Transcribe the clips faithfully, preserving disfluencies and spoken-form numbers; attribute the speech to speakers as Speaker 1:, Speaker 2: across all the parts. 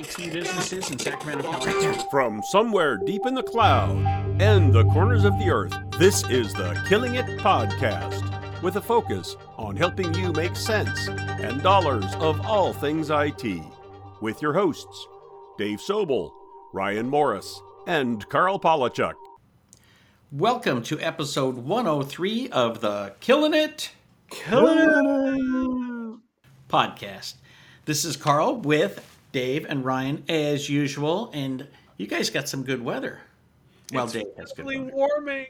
Speaker 1: T businesses in Sacramento, California.
Speaker 2: From somewhere deep in the cloud and the corners of the earth, this is the Killing It Podcast, with a focus on helping you make sense and dollars of all things I T. With your hosts, Dave Sobel, Ryan Morris, and Carl Polachuk.
Speaker 1: Welcome to episode one oh three of the Killing It
Speaker 3: Killing
Speaker 1: Podcast. This is Carl with Dave and Ryan as usual, and you guys got some good weather. Well,
Speaker 3: it's
Speaker 1: Dave has good
Speaker 3: really
Speaker 1: weather.
Speaker 3: warming.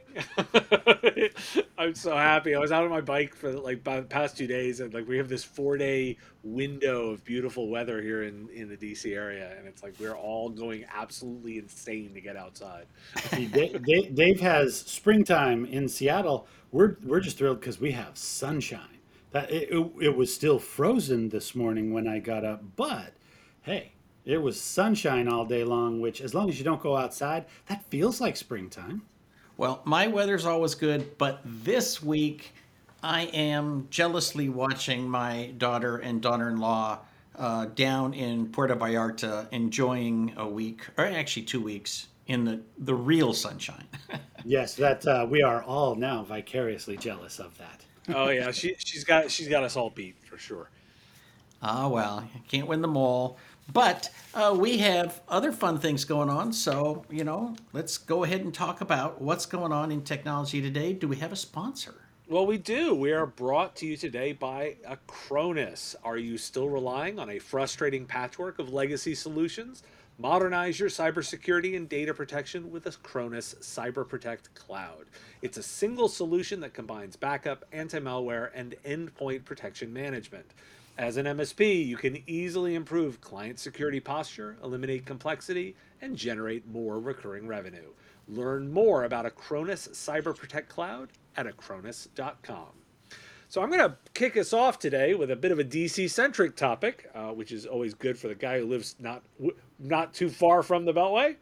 Speaker 3: I'm so happy. I was out on my bike for like the past two days, and like we have this four-day window of beautiful weather here in, in the D C area, and it's like we're all going absolutely insane to get outside.
Speaker 4: See, Dave, Dave, Dave has springtime in Seattle. We're we're just thrilled because we have sunshine. That it, it, it was still frozen this morning when I got up, but hey, it was sunshine all day long. Which, as long as you don't go outside, that feels like springtime.
Speaker 1: Well, my weather's always good, but this week I am jealously watching my daughter and daughter-in-law uh, down in Puerto Vallarta enjoying a week, or actually two weeks, in the, the real sunshine.
Speaker 4: Yes, that uh, we are all now vicariously jealous of that.
Speaker 3: Oh yeah, she she's got she's got us all beat for sure.
Speaker 1: Ah, well, you can't win them all. But uh, we have other fun things going on. So, you know, let's go ahead and talk about what's going on in technology today. Do we have a sponsor?
Speaker 3: Well, we do. We are brought to you today by Acronis. Are you still relying on a frustrating patchwork of legacy solutions? Modernize your cybersecurity and data protection with Acronis Cyber Protect Cloud. It's a single solution that combines backup, anti-malware, and endpoint protection management. As an M S P, you can easily improve client security posture, eliminate complexity, and generate more recurring revenue. Learn more about Acronis Cyber Protect Cloud at acronis dot com. So I'm going to kick us off today with a bit of a D C-centric topic, uh, which is always good for the guy who lives not not too far from the Beltway.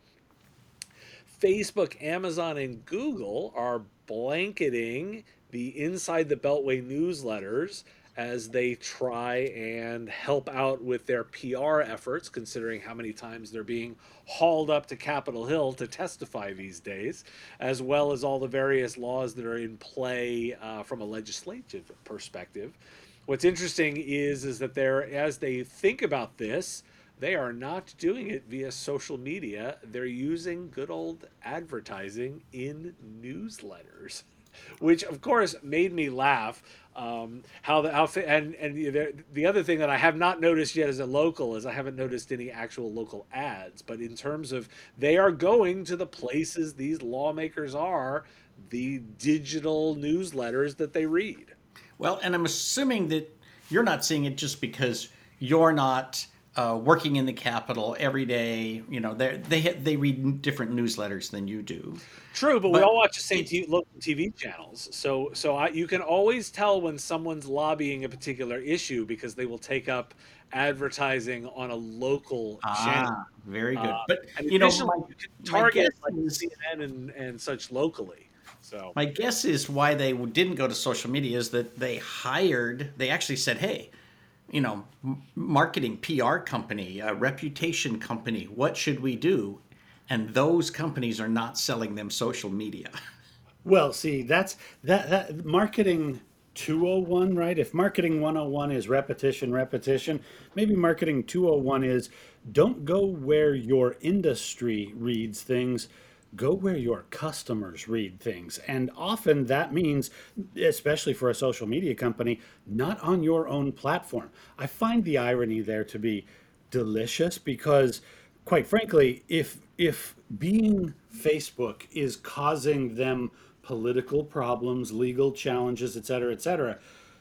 Speaker 3: Facebook, Amazon, and Google are blanketing the Inside the Beltway newsletters as they try and help out with their P R efforts, considering how many times they're being hauled up to Capitol Hill to testify these days, as well as all the various laws that are in play uh, from a legislative perspective. What's interesting is, is that they're, as they think about this, they are not doing it via social media. They're using good old advertising in newsletters, which of course made me laugh. Um, how the outfit and and the, the other thing that I have not noticed yet as a local is I haven't noticed any actual local ads. But in terms of they are going to the places these lawmakers are, the digital newsletters that they read.
Speaker 1: Well, and I'm assuming that you're not seeing it just because you're not uh, working in the Capitol every day. You know, they they they read different newsletters than you do.
Speaker 3: True, but,
Speaker 1: But
Speaker 3: we all watch the same t- local T V channels, so so I, you can always tell when someone's lobbying a particular issue because they will take up advertising on a local channel.
Speaker 1: Ah, very good.
Speaker 3: Uh,
Speaker 1: But
Speaker 3: and
Speaker 1: you know,
Speaker 3: additionally,
Speaker 1: my,
Speaker 3: you can
Speaker 1: my
Speaker 3: target
Speaker 1: guess
Speaker 3: like
Speaker 1: is
Speaker 3: C N N and, and such locally. So
Speaker 1: my guess is why they didn't go to social media is that they hired. They actually said, "Hey, you know, m- marketing P R company, a reputation company. What should we do?" And those companies are not selling them social media.
Speaker 4: Well, see, that's that that marketing two oh one, right? If marketing one oh one is repetition, repetition, maybe marketing two oh one is don't go where your industry reads things, go where your customers read things. And often that means, especially for a social media company, not on your own platform. I find the irony there to be delicious because, quite frankly, if if being Facebook is causing them political problems, legal challenges, et cetera, et cetera,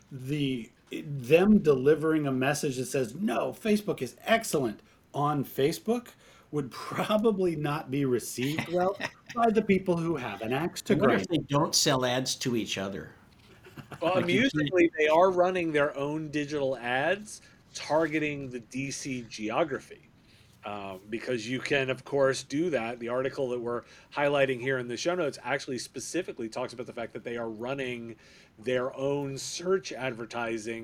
Speaker 4: the them delivering a message that says, no, Facebook is excellent on Facebook would probably not be received well by the people who have an axe to
Speaker 1: I wonder if
Speaker 4: grind.
Speaker 1: they don't sell ads to each other.
Speaker 3: well,
Speaker 1: Like you can't-
Speaker 3: amusingly, they are running their own digital ads targeting the D C geography. Um, because you can, of course, do that. The article that we're highlighting here in the show notes actually specifically talks about the fact that they are running their own search advertising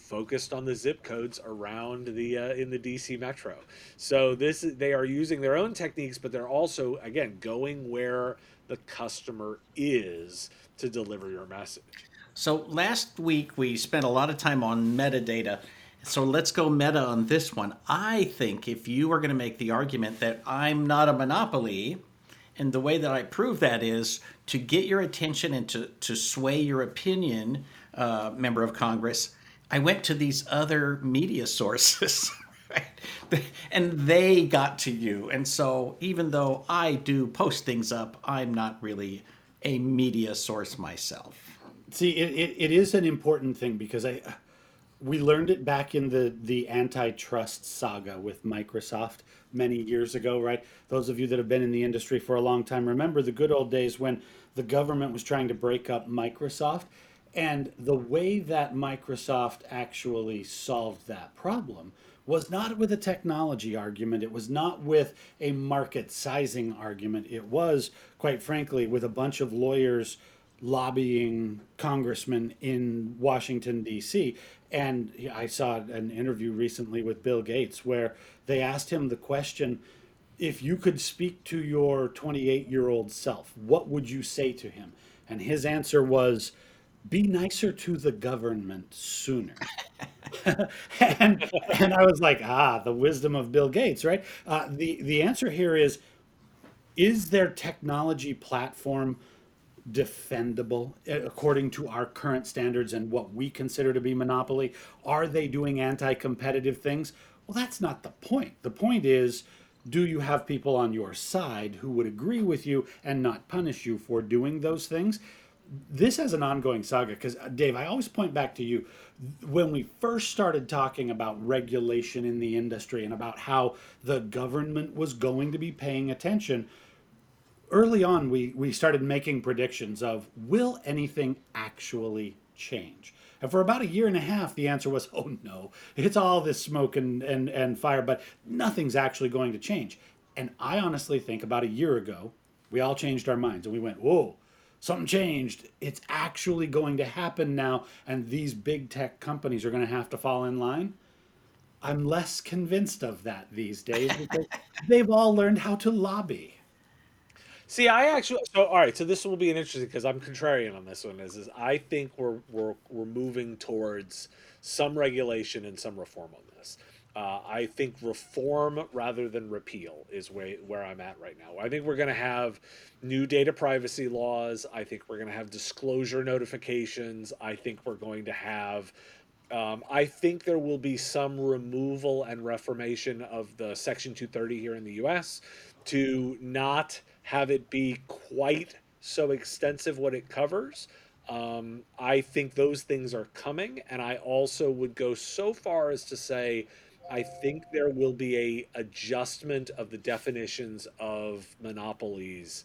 Speaker 3: focused on the zip codes around the uh, in the D C metro. So this they are using their own techniques, but they're also again going where the customer is to deliver your message.
Speaker 1: So last week we spent a lot of time on metadata. So let's go meta on this one. I think if you are going to make the argument that I'm not a monopoly, and the way that I prove that is to get your attention and to, to sway your opinion, uh, member of Congress, I went to these other media sources, right? And they got to you. And so even though I do post things up, I'm not really a media source myself.
Speaker 4: See, it, it, it is an important thing because I we learned it back in the, the antitrust saga with Microsoft many years ago, right? Those of you that have been in the industry for a long time remember the good old days when the government was trying to break up Microsoft. And the way that Microsoft actually solved that problem was not with a technology argument. It was not with a market sizing argument. It was, quite frankly, with a bunch of lawyers lobbying congressmen in Washington, D C. And I saw an interview recently with Bill Gates where they asked him the question, if you could speak to your twenty-eight-year-old self, what would you say to him? And his answer was, be nicer to the government sooner. and and I was like, ah, the wisdom of Bill Gates, right? Uh, the, the answer here is, is their technology platform defendable according to our current standards and what we consider to be monopoly? Are they doing anti-competitive things? Well, that's not the point. The point is, do you have people on your side who would agree with you and not punish you for doing those things? This has an ongoing saga because, Dave, I always point back to you. When we first started talking about regulation in the industry and about how the government was going to be paying attention, early on, we, we started making predictions of, will anything actually change? And for about a year and a half, the answer was, oh no, it's all this smoke and, and, and fire, but nothing's actually going to change. And I honestly think about a year ago, we all changed our minds and we went, whoa, something changed. It's actually going to happen now. And these big tech companies are going to have to fall in line. I'm less convinced of that these days because they've all learned how to lobby.
Speaker 3: See, I actually so all right. So this will be an interesting because I'm contrarian on this one. Is is I think we're we're we're moving towards some regulation and some reform on this. Uh, I think reform rather than repeal is where where I'm at right now. I think we're going to have new data privacy laws. I think we're going to have disclosure notifications. I think we're going to have. Um, I think there will be some removal and reformation of the Section two thirty here in the U S to not have it be quite so extensive what it covers. Um, I think those things are coming, and I also would go so far as to say I think there will be a adjustment of the definitions of monopolies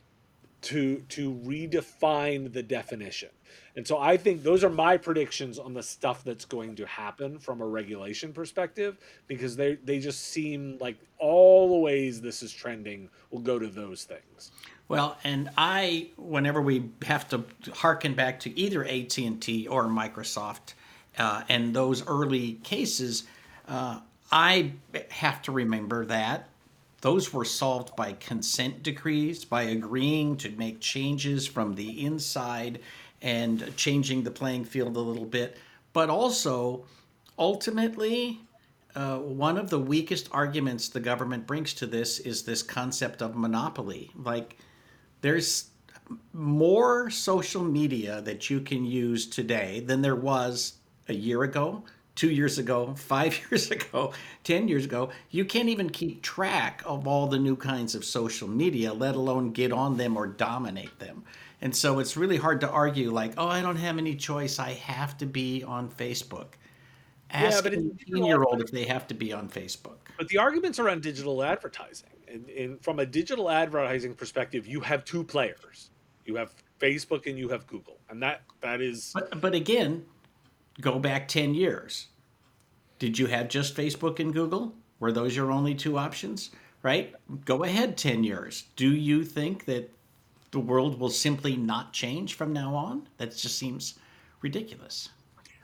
Speaker 3: to to redefine the definition. And so I think those are my predictions on the stuff that's going to happen from a regulation perspective, because they they just seem like all the ways this is trending will go to those things.
Speaker 1: Well, and I, whenever we have to harken back to either A T and T or Microsoft uh, and those early cases, uh, I have to remember that those were solved by consent decrees, by agreeing to make changes from the inside and changing the playing field a little bit. But also, ultimately, uh, one of the weakest arguments the government brings to this is this concept of monopoly. Like, there's more social media that you can use today than there was a year ago, two years ago, five years ago, ten years ago. You can't even keep track of all the new kinds of social media, let alone get on them or dominate them. And so it's really hard to argue like, oh, I don't have any choice. I have to be on Facebook. Ask
Speaker 3: Yeah, but
Speaker 1: an eighteen-year-old if they have to be on Facebook.
Speaker 3: But the arguments around digital advertising, and, and from a digital advertising perspective, you have two players. You have Facebook and you have Google. And that that is...
Speaker 1: But, but again, go back ten years. Did you have just Facebook and Google? Were those your only two options? Right? Go ahead ten years. Do you think that the world will simply not change from now on? That just seems ridiculous.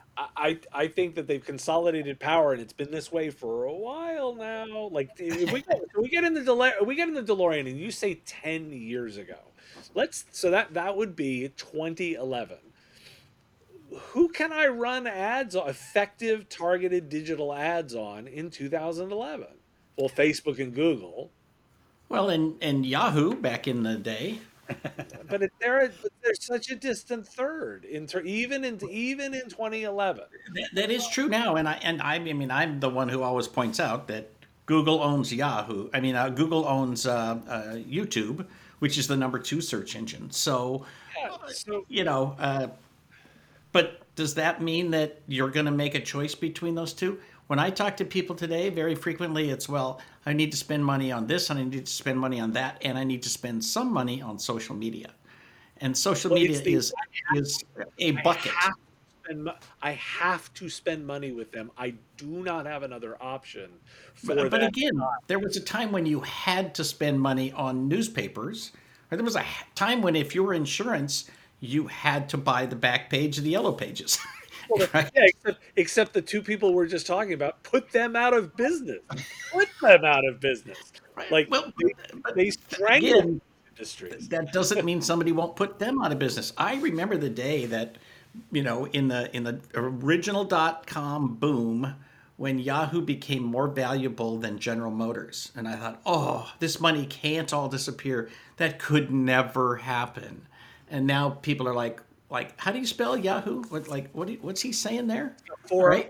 Speaker 3: I I think that they've consolidated power, and it's been this way for a while now. Like if we get, we get in the delay, we get in the DeLorean, and you say ten years ago. Let's so that that would be twenty eleven. Who can I run ads on, effective targeted digital ads on in two thousand eleven? Well, Facebook and Google.
Speaker 1: Well, and, and Yahoo back in the day.
Speaker 3: But it, they're they're such a distant third in ter, even in even in twenty eleven.
Speaker 1: That, that is true now, and I and I, I mean I'm the one who always points out that Google owns Yahoo. I mean uh, Google owns uh, uh, YouTube, which is the number two search engine. So,
Speaker 3: Yeah, so
Speaker 1: you know, uh, but does that mean that you're going to make a choice between those two? When I talk to people today, very frequently it's, well, I need to spend money on this, and I need to spend money on that, and I need to spend some money on social media. And social
Speaker 3: well,
Speaker 1: media
Speaker 3: it's the,
Speaker 1: is is a bucket.
Speaker 3: I have, to spend, mo- I have to spend money with them. I do not have another option for
Speaker 1: But, but
Speaker 3: that.
Speaker 1: again, there was a time when you had to spend money on newspapers. Or there was a h- time when, if you were insurance, you had to buy the back page of the yellow pages.
Speaker 3: Well,
Speaker 1: Right?
Speaker 3: yeah, except, except the two people we're just talking about, put them out of business. Put them out of business. Like
Speaker 1: Well,
Speaker 3: they,
Speaker 1: but
Speaker 3: they strangle
Speaker 1: again,
Speaker 3: industries.
Speaker 1: that doesn't mean somebody won't put them out of business. I remember the day that, you know, in the in the original dot com boom, when Yahoo became more valuable than General Motors, and I thought, oh, this money can't all disappear. That could never happen. And now people are like, like, how do you spell Yahoo? What, like, what? do you- what's he saying there?
Speaker 3: For
Speaker 1: Right?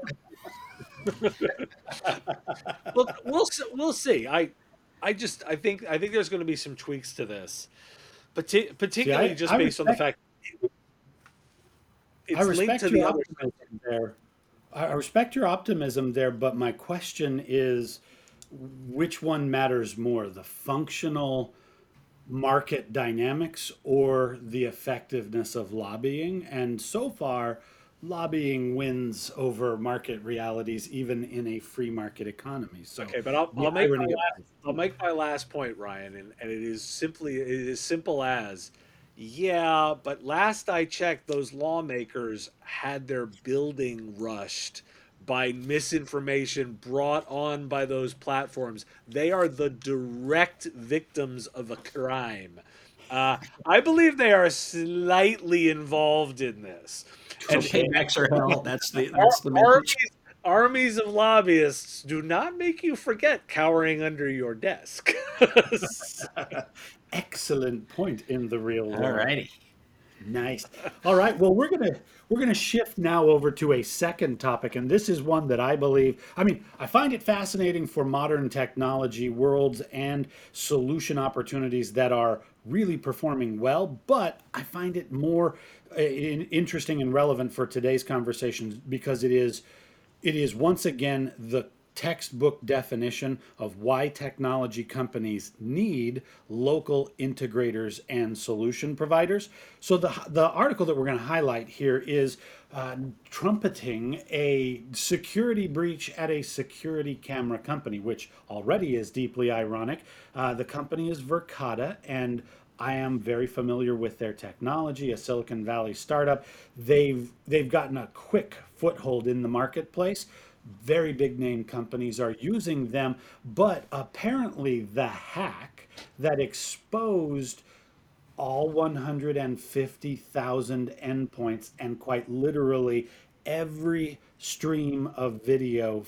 Speaker 3: we'll, we'll s- we'll see. I I just I think I think there's going to be some tweaks to this, Parti- particularly
Speaker 4: I-
Speaker 3: just
Speaker 4: I
Speaker 3: based on the
Speaker 4: respect-
Speaker 3: fact it's
Speaker 4: I
Speaker 3: linked
Speaker 4: respect
Speaker 3: to the
Speaker 4: your
Speaker 3: other.
Speaker 4: optimism there. I I respect your optimism there, but my question is, which one matters more, the functional market dynamics or the effectiveness of lobbying? And so far, lobbying wins over market realities, even in a free market economy. So,
Speaker 3: Okay, but I'll,
Speaker 4: the
Speaker 3: I'll make my
Speaker 4: irony of
Speaker 3: last, I'll make my last point, Ryan, and, and it is simply it is simple as, yeah, but last I checked, those lawmakers had their building rushed by misinformation brought on by those platforms. They are the direct victims of a crime. Uh, I believe they are slightly involved in this.
Speaker 1: So
Speaker 3: And
Speaker 1: paybacks are hell. That's the
Speaker 3: Ar-
Speaker 1: that's the message.
Speaker 3: armies, armies of lobbyists do not make you forget cowering under your desk.
Speaker 4: excellent point in the real world.
Speaker 1: All righty.
Speaker 4: Nice. All right. Well, we're gonna we're gonna shift now over to a second topic, and this is one that I believe. I mean, I find it fascinating for modern technology worlds and solution opportunities that are really performing well. But I find it more uh, in- interesting and relevant for today's conversations because it is it is once again the textbook definition of why technology companies need local integrators and solution providers. So the the article that we're going to highlight here is uh, trumpeting a security breach at a security camera company, which already is deeply ironic. Uh, the company is Verkada, and I am very familiar with their technology, a Silicon Valley startup. They've they've gotten a quick foothold in the marketplace. Very big name companies are using them, but apparently the hack that exposed all one hundred fifty thousand endpoints and quite literally every stream of video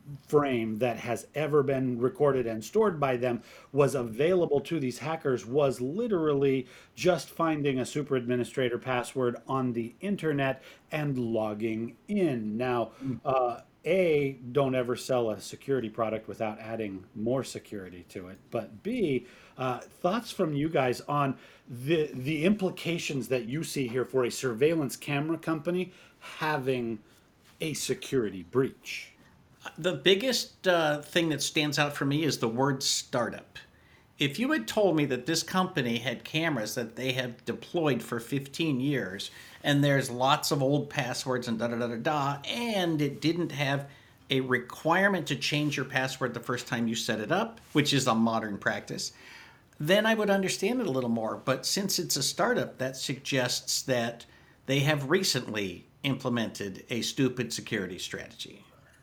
Speaker 4: frame that has ever been recorded and stored by them was available to these hackers was literally just finding a super administrator password on the internet and logging in. Now, uh, A, don't ever sell a security product without adding more security to it. But B, uh, thoughts from you guys on the the implications that you see here for a surveillance camera company having a security breach.
Speaker 1: The biggest uh, thing that stands out for me is the word startup. If you had told me that this company had cameras that they have deployed for fifteen years, and there's lots of old passwords and da da da da da, and it didn't have a requirement to change your password the first time you set it up, which is a modern practice, then I would understand it a little more. But since it's a startup, that suggests that they have recently implemented a stupid security strategy.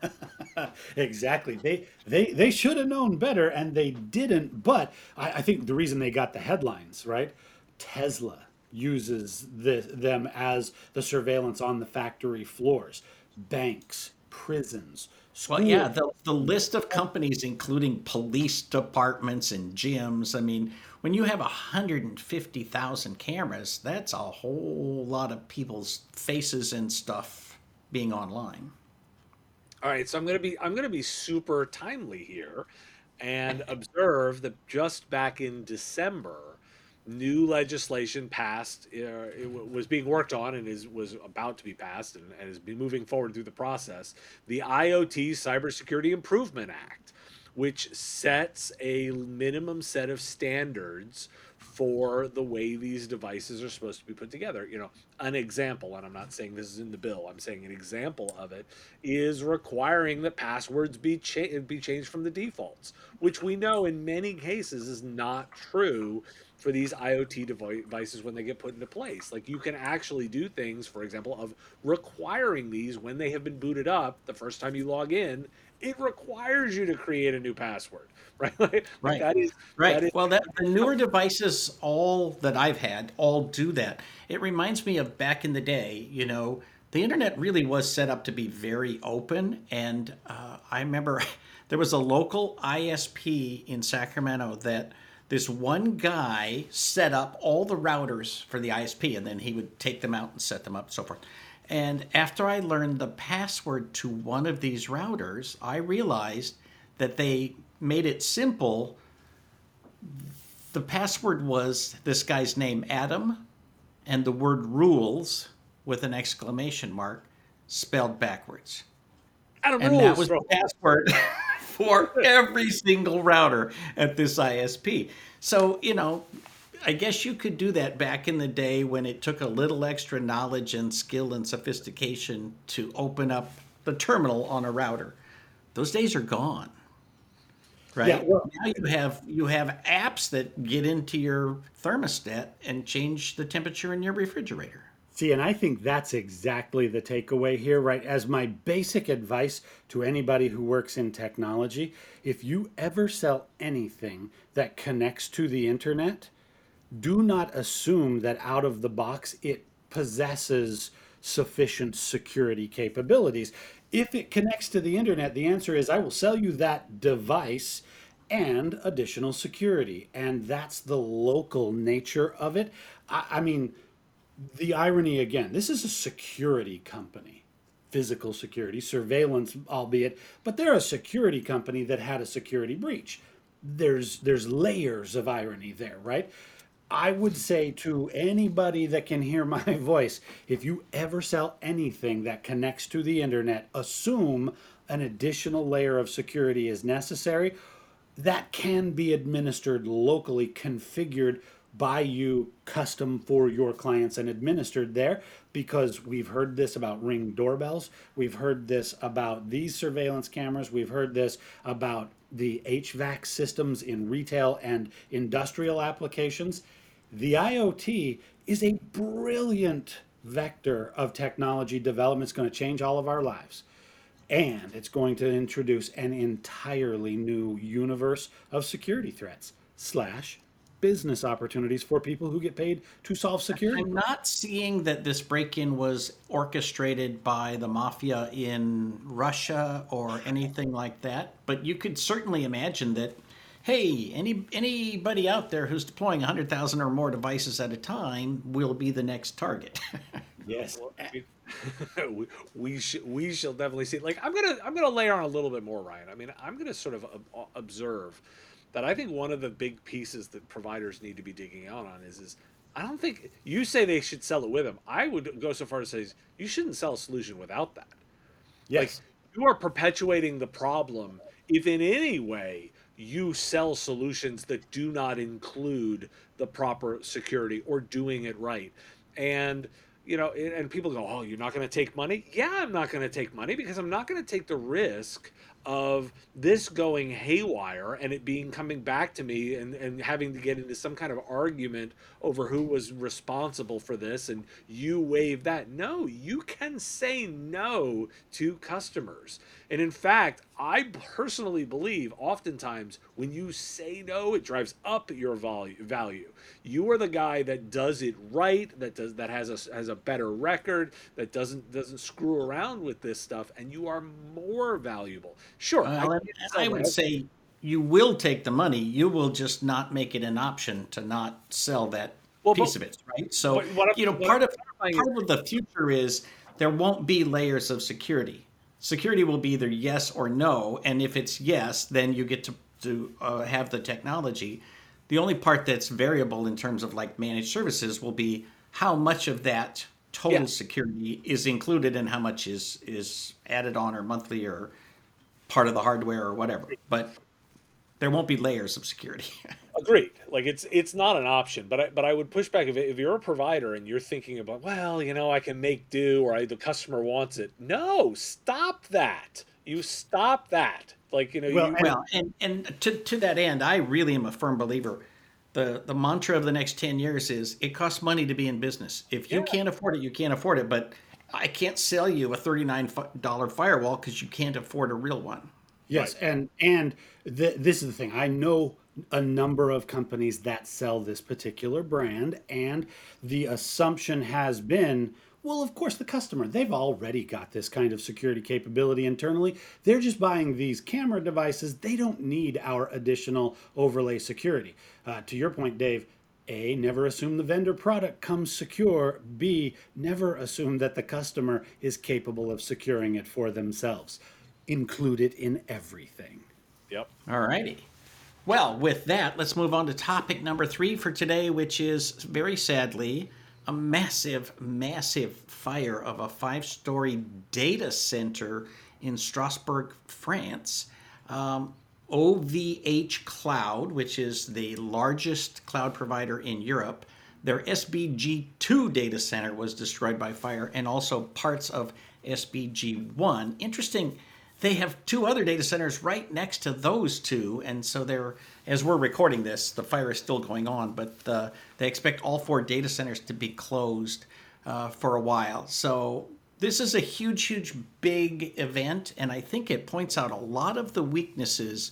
Speaker 4: Exactly. They they they should have known better, and they didn't. But I, I think the reason they got the headlines, right? Tesla uses the, them as the surveillance on the factory floors. Banks, prisons,
Speaker 1: Well,
Speaker 4: schools.
Speaker 1: yeah, the, the list of companies, including police departments and gyms, I mean, when you have one hundred fifty thousand cameras, that's a whole lot of people's faces and stuff being online.
Speaker 3: All right, so I'm gonna be I'm gonna be super timely here, and observe that just back in December, new legislation passed. Uh, it w- was being worked on and is was about to be passed and, and is be moving forward through the process. The IoT Cybersecurity Improvement Act, which sets a minimum set of standards for the way these devices are supposed to be put together. You know, an example, and I'm not saying this is in the bill, I'm saying an example of it is requiring that passwords be cha- be changed from the defaults, which we know in many cases is not true for these IoT devi- devices when they get put into place. Like you can actually do things, for example, of requiring these when they have been booted up the first time you log in. It requires you to create a new password, right? Like, like
Speaker 1: Right.
Speaker 3: that is that
Speaker 1: Right.
Speaker 3: is
Speaker 1: Well, that the newer devices, all that I've had, all do that. It reminds me of back in the day. You know, the internet really was set up to be very open, and uh, I remember there was a local I S P in Sacramento that this one guy set up all the routers for the I S P, and then he would take them out and set them up, and so forth. And after I learned the password to one of these routers, I realized that they made it simple. The password was this guy's name, Adam, and the word rules with an exclamation mark spelled backwards.
Speaker 3: Adam
Speaker 1: And that
Speaker 3: rules,
Speaker 1: was
Speaker 3: bro.
Speaker 1: the password for every single router at this I S P. So, you know, I guess you could do that back in the day when it took a little extra knowledge and skill and sophistication to open up the terminal on a router. Those days are gone,
Speaker 4: Yeah,
Speaker 1: right?
Speaker 4: well,
Speaker 1: Now you have you have apps that get into your thermostat and change the temperature in your refrigerator.
Speaker 4: see, and I think that's exactly the takeaway here, right? As my basic advice to anybody who works in technology, if you ever sell anything that connects to the internet, do not assume that out of the box it possesses sufficient security capabilities. If it connects to the internet, the answer is I will sell you that device and additional security. And that's the local nature of it. I, I mean, the irony again, this is a security company, physical security, surveillance, albeit, but they're a security company that had a security breach. There's there's layers of irony there, right? I would say to anybody that can hear my voice, if you ever sell anything that connects to the internet, assume an additional layer of security is necessary. That can be administered locally, configured by you, custom for your clients, and administered there, because we've heard this about Ring doorbells. We've heard this about these surveillance cameras. We've heard this about the H V A C systems in retail and industrial applications. The IoT is a brilliant vector of technology development. It's going to change all of our lives. And it's going to introduce an entirely new universe of security threats slash business opportunities for people who get paid to solve security.
Speaker 1: I'm not seeing that this break-in was orchestrated by the mafia in Russia or anything like that, but you could certainly imagine that, hey, any anybody out there who's deploying one hundred thousand or more devices at a time will be the next target.
Speaker 4: Yes.
Speaker 3: Well, I mean, we we, sh- we shall definitely see. Like I'm gonna I'm gonna layer on a little bit more, Ryan. I mean, I'm gonna sort of ob- observe that I think one of the big pieces that providers need to be digging out on is is I don't think you say they should sell it with them. I would go so far as to say you shouldn't sell a solution without that. Like
Speaker 4: Yes.
Speaker 3: you are perpetuating the problem if in any way you sell solutions that do not include the proper security or doing it right. And you know, and and people go, "Oh, you're not going to take money?" Yeah, I'm not going to take money because I'm not going to take the risk of this going haywire and it being coming back to me and, and having to get into some kind of argument over who was responsible for this and you waive that. No, you can say no to customers. And in fact, I personally believe oftentimes when you say no, it drives up your value. value. You are the guy that does it right, that does that has a has a better record, that doesn't doesn't screw around with this stuff, and you are more valuable. Sure,
Speaker 1: Well,
Speaker 3: I,
Speaker 1: and I would say you will take the money. You will just not make it an option to not sell that
Speaker 3: well,
Speaker 1: piece
Speaker 3: but,
Speaker 1: of it, right? So,
Speaker 3: but what I'm,
Speaker 1: you know,
Speaker 3: what
Speaker 1: part
Speaker 3: I'm
Speaker 1: of
Speaker 3: clarifying
Speaker 1: part of the future is there won't be layers of security. Security will be either yes or no, and if it's yes, then you get to to uh, have the technology. The only part that's variable in terms of like managed services will be how much of that total
Speaker 3: Yeah.
Speaker 1: security is included and how much is is added on or monthly or part of the hardware or whatever. But there won't be layers of security.
Speaker 3: Agreed. Like it's it's not an option, but I, but I would push back if, if you're a provider and you're thinking about, well, you know, I can make do or I, the customer wants it. No, stop that. You stop that. Like, you know,
Speaker 4: Well,
Speaker 3: you,
Speaker 4: and-
Speaker 1: Well, and and to to that end, I really am a firm believer. The the mantra of the next ten years is it costs money to be in business. If you
Speaker 3: Yeah.
Speaker 1: can't afford it, you can't afford it. But I can't sell you a thirty-nine dollars firewall because you can't afford a real one.
Speaker 4: Yes, and and th this is the thing. I know a number of companies that sell this particular brand, and the assumption has been, well, of course, the customer, they've already got this kind of security capability internally. They're just buying these camera devices. They don't need our additional overlay security. Uh, to your point, Dave, A, never assume the vendor product comes secure. B, never assume that the customer is capable of securing it for themselves. Include it in everything.
Speaker 3: yep.
Speaker 1: All righty. Well, with that, let's move on to topic number three for today, which is very sadly a massive, massive fire of a five-story data center in Strasbourg, France. Um, O V H Cloud, which is the largest cloud provider in Europe, their S B G two data center was destroyed by fire, and also parts of S B G one. Interesting. They have two other data centers right next to those two, and so they're, as we're recording this, the fire is still going on, but uh, they expect all four data centers to be closed uh, for a while. So this is a huge, huge, big event, and I think it points out a lot of the weaknesses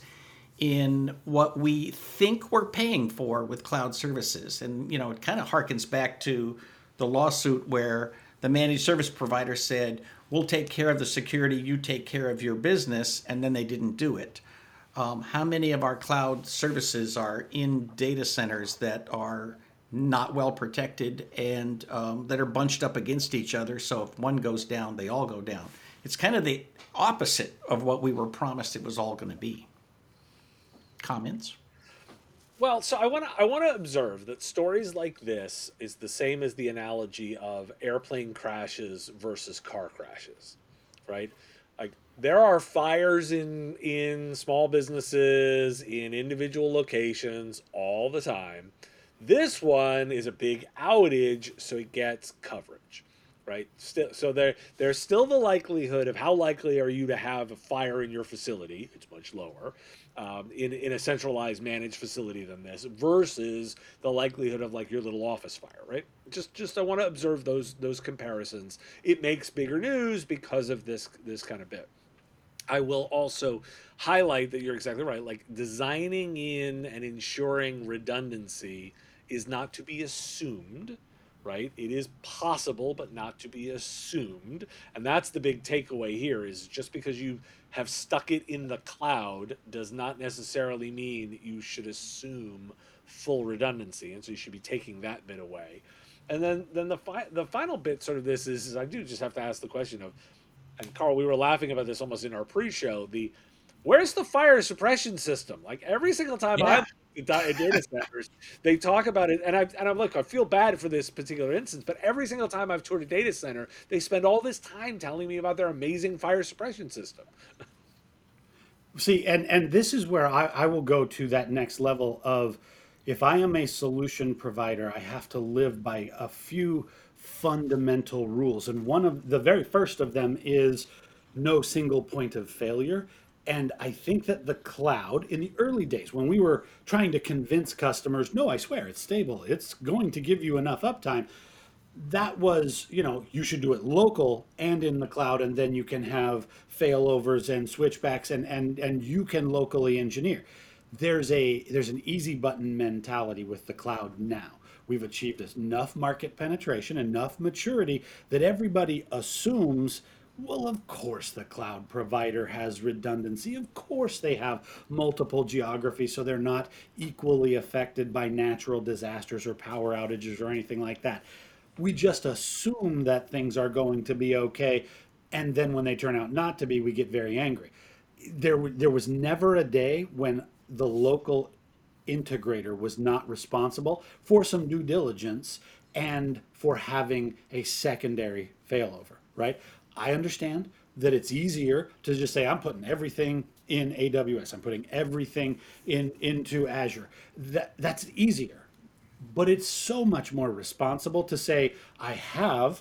Speaker 1: in what we think we're paying for with cloud services. And, you know, it kind of harkens back to the lawsuit where the managed service provider said, we'll take care of the security, you take care of your business, and then they didn't do it. Um, how many of our cloud services are in data centers that are not well protected and um, that are bunched up against each other? So if one goes down, they all go down. It's kind of the opposite of what we were promised it was all going to be. Comments?
Speaker 3: Well, so I want to I want to observe that stories like this is the same as the analogy of airplane crashes versus car crashes, right? Like there are fires in in small businesses, in individual locations all the time. This one is a big outage, so it gets coverage, right? Still, so there there's still the likelihood of how likely are you to have a fire in your facility? It's much lower. Um, in, in a centralized managed facility than this versus the likelihood of like your little office fire, right? Just just I want to observe those those comparisons. It makes bigger news because of this this kind of bit. I will also highlight that you're exactly right. Like designing in and ensuring redundancy is not to be assumed, right? It is possible, but not to be assumed. And that's the big takeaway here is just because you have stuck it in the cloud does not necessarily mean that you should assume full redundancy. And so you should be taking that bit away. And then, then the fi- the final bit sort of this is, is I do just have to ask the question of, and Carl, we were laughing about this almost in our pre-show, the where's the fire suppression system? Like every single time
Speaker 1: Yeah.
Speaker 3: I'm in data centers, they talk about it, and I and I'm like, I feel bad for this particular instance, but every single time I've toured a data center, they spend all this time telling me about their amazing fire suppression system.
Speaker 4: See, and and this is where I, I will go to that next level of if I am a solution provider, I have to live by a few fundamental rules. And one of the very first of them is no single point of failure. And I think that the cloud in the early days, when we were trying to convince customers, no, I swear it's stable, it's going to give you enough uptime, that was, you know, you should do it local and in the cloud, and then you can have failovers and switchbacks, and and and you can locally engineer. There's a there's an easy button mentality with the cloud now. We've achieved enough market penetration, enough maturity that everybody assumes, well, of course the cloud provider has redundancy. Of course they have multiple geographies, so they're not equally affected by natural disasters or power outages or anything like that. We just assume that things are going to be okay, and then when they turn out not to be, we get very angry. There, there was never a day when the local integrator was not responsible for some due diligence and for having a secondary failover, right? I understand that it's easier to just say, I'm putting everything in A W S, I'm putting everything in into Azure. That, that's easier. But it's so much more responsible to say, I have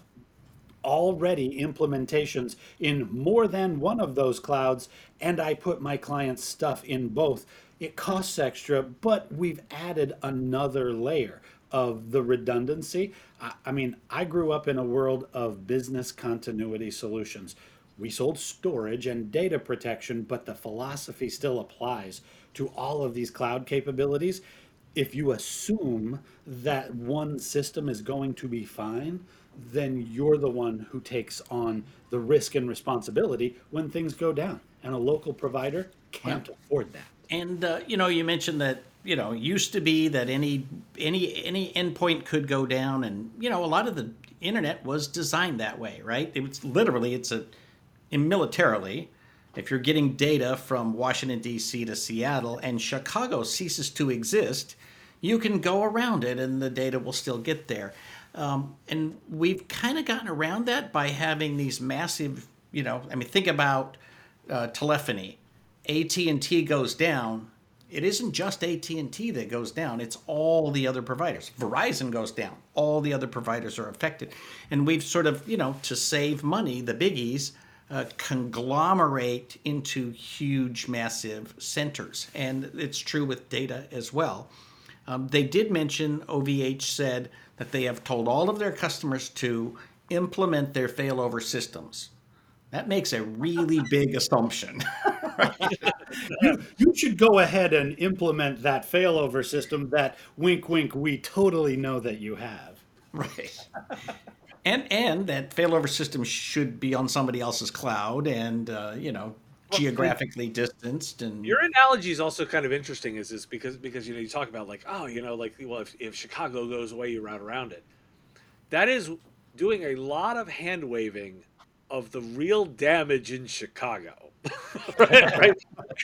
Speaker 4: already implementations in more than one of those clouds, and I put my client's stuff in both. It costs extra, but we've added another layer of the redundancy. I, I mean, I grew up in a world of business continuity solutions. We sold storage and data protection, but the philosophy still applies to all of these cloud capabilities. If you assume that one system is going to be fine, then you're the one who takes on the risk and responsibility when things go down. And a local provider can't afford that.
Speaker 1: And uh, you know, you mentioned that, you know, used to be that any any any endpoint could go down, and you know, a lot of the internet was designed that way, right? It was literally, it's a in militarily, if you're getting data from Washington, D C to Seattle and Chicago ceases to exist, you can go around it and the data will still get there. Um, and we've kind of gotten around that by having these massive, you know, I mean, think about uh, telephony. A T and T goes down. It isn't just A T and T that goes down. It's all the other providers. Verizon goes down. All the other providers are affected. And we've sort of, you know, to save money, the biggies, Uh, conglomerate into huge, massive centers. And it's true with data as well. Um, they did mention, O V H said that they have told all of their customers to implement their failover systems. That makes a really big assumption. Right?
Speaker 4: you, you should go ahead and implement that failover system that, wink, wink, we totally know that you have.
Speaker 1: Right. And and that failover system should be on somebody else's cloud and, uh, you know, geographically distanced. And
Speaker 3: your analogy is also kind of interesting, is this because, because, you know, you talk about like, oh, you know, like, well, if, if Chicago goes away, you route around it. That is doing a lot of hand waving of the real damage in Chicago. right, right?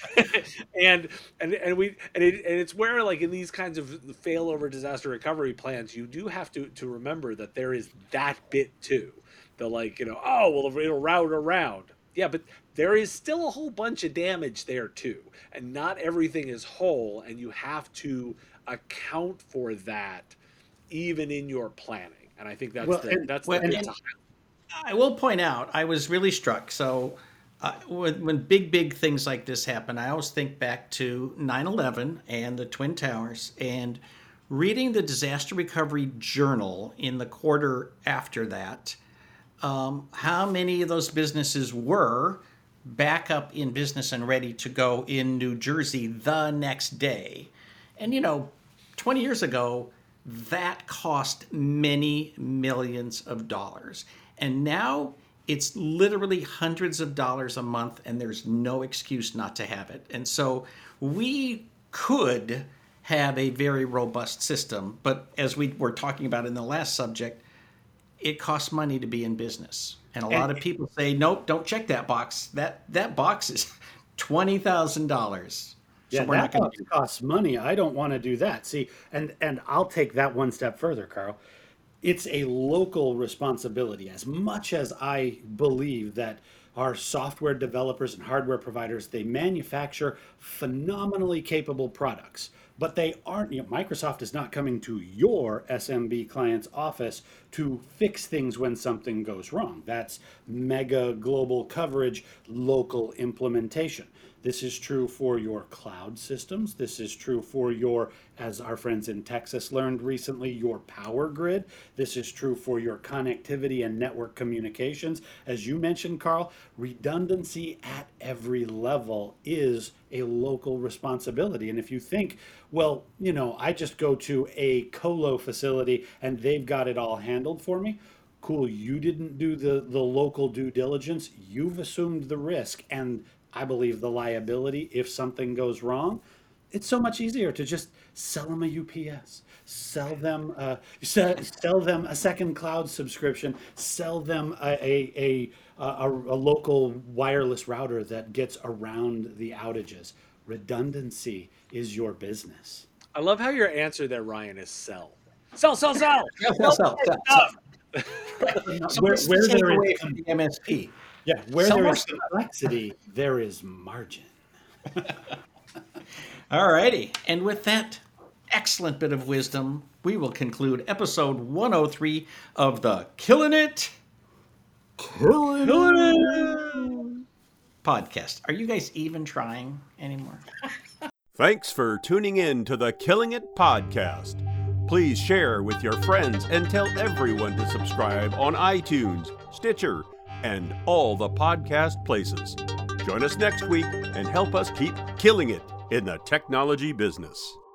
Speaker 3: and and and we and, it, and it's where, like, in these kinds of failover disaster recovery plans, you do have to to remember that there is that bit too. The, like, you know, oh well, it'll route around. Yeah, but there is still a whole bunch of damage there too, and not everything is whole, and you have to account for that even in your planning. And I think that's
Speaker 4: Well,
Speaker 3: the,
Speaker 4: and-
Speaker 3: that's
Speaker 1: well,
Speaker 3: the bit
Speaker 1: and-
Speaker 3: to highlight.
Speaker 1: I will point out, I was really struck. So uh, when, when big, big things like this happen, I always think back to nine eleven and the Twin Towers, and reading the Disaster Recovery Journal in the quarter after that, um, how many of those businesses were back up in business and ready to go in New Jersey the next day. And, you know, twenty years ago, that cost many millions of dollars. And now it's literally hundreds of dollars a month, and there's no excuse not to have it. And so we could have a very robust system, but as we were talking about in the last subject, it costs money to be in business. And a lot of people say, nope, don't check that box. That that box is twenty thousand dollars.
Speaker 4: Yeah,
Speaker 1: So we're not
Speaker 4: that
Speaker 1: going
Speaker 4: box costs money. I don't want to do that. See, and and I'll take that one step further, Carl. It's a local responsibility. As much as I believe that our software developers and hardware providers, they manufacture phenomenally capable products, but they aren't, you know, Microsoft is not coming to your S M B client's office to fix things when something goes wrong. That's mega global coverage, local implementation. This is true for your cloud systems. This is true for your, as our friends in Texas learned recently, your power grid. This is true for your connectivity and network communications. As you mentioned, Carl, redundancy at every level is a local responsibility. And if you think, well, you know, I just go to a colo facility and they've got it all handled for me. Cool, you didn't do the, the local due diligence. You've assumed the risk and I believe the liability if something goes wrong. It's so much easier to just sell them a U P S, sell them uh, sell, sell them a second cloud subscription, sell them a a, a a a local wireless router that gets around the outages. Redundancy is your business.
Speaker 3: I love how your answer there, Ryan, is sell. Sell, sell, sell.
Speaker 1: Sell, sell, sell, sell. So
Speaker 4: Where-
Speaker 1: what's
Speaker 4: where
Speaker 1: the
Speaker 4: there
Speaker 1: takeaway
Speaker 4: is-
Speaker 1: from the M S P?
Speaker 4: Yeah, where
Speaker 1: Sell
Speaker 4: there
Speaker 1: more
Speaker 4: is
Speaker 1: stuff.
Speaker 4: complexity, there is margin.
Speaker 1: All righty. And with that excellent bit of wisdom, we will conclude episode one oh three of the Killing It
Speaker 4: Killing
Speaker 1: it podcast. Are you guys even trying anymore?
Speaker 2: Thanks for tuning in to the Killing It podcast. Please share with your friends and tell everyone to subscribe on iTunes, Stitcher, and all the podcast places. Join us next week and help us keep killing it in the technology business.